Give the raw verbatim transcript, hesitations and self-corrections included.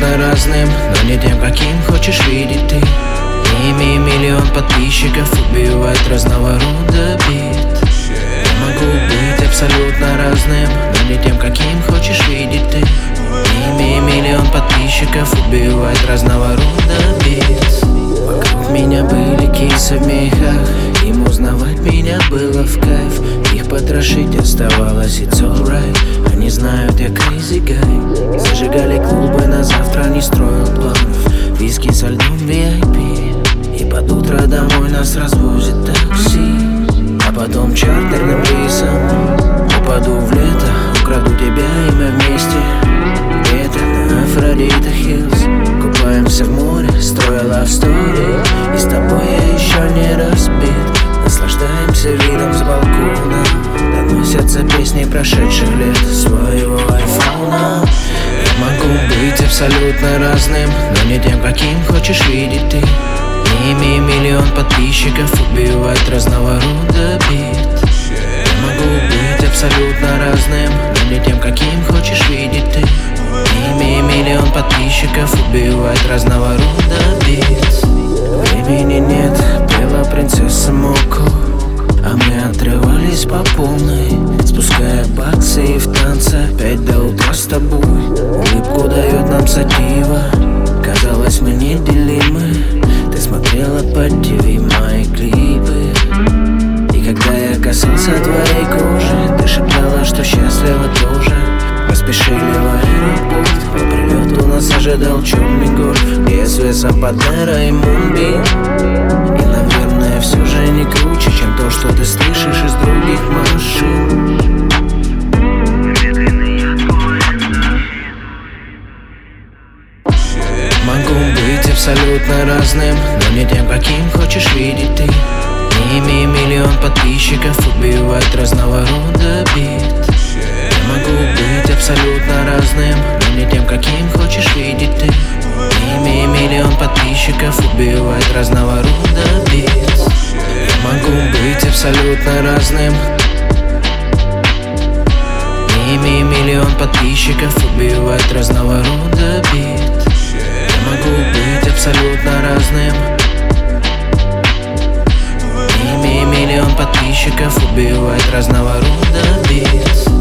абсолютно разным, но не тем, каким хочешь видеть ты. Не имея миллион подписчиков, убивать разного рода бит. Я могу быть абсолютно разным, но не тем, каким хочешь видеть ты. Не имея миллион подписчиков, убивать разного рода бит. Вокруг меня были кейсы в мехах, им узнавать меня было в кайф. Их потрошить оставалось, it's alright. Они знают, я crazy guy. Зажигали клубы, на завтра не строил планов. Виски со льдом ви ай пи, и под утро домой нас развозит такси. А потом чартерным рейсом упаду в лето, украду тебя, и мы вместе где-то на Афродита Хиллз купаемся в море, строя love story. И с тобой я еще не разбит. Наслаждаемся видом с балкона, доносятся песни прошедших лет своего айфона. Я могу быть абсолютно разным, но не тем, каким хочешь видеть ты. Не имея миллион подписчиков, убивать разного рода бит. Я могу быть абсолютно разным, но не тем, каким хочешь видеть ты. Не имея миллион подписчиков, убивать разного рода бит. Времени нет, пела принцесса Моко, а мы отрывались по полной, спуская баксы и в танце опять до утра с тобой. Улыбку дает нам сатива, казалось, мы неделимы. Ты смотрела по ти ви мои клипы, и когда я касался твоей кожи, ты шептала, что счастлива тоже. Мы спешили в аэропорт, по прилету нас ожидал черный гольф, где с весом Панера и Мунбин. И, наверное, все же не круче, чем то, что ты слышишь из других машин. Могу быть абсолютно разным, но не тем, каким хочешь видеть ты. Не имея миллион подписчиков, убивать разного рода бит. Я могу быть абсолютно разным, но не тем, каким хочешь видеть ты. Не имея миллион подписчиков, убивать разного рода бит. Я могу быть абсолютно разным, не имея миллион подписчиков, убивать разного рода бит. Я могу быть абсолютно разным, не имея миллион подписчиков, убивать разного рода бит.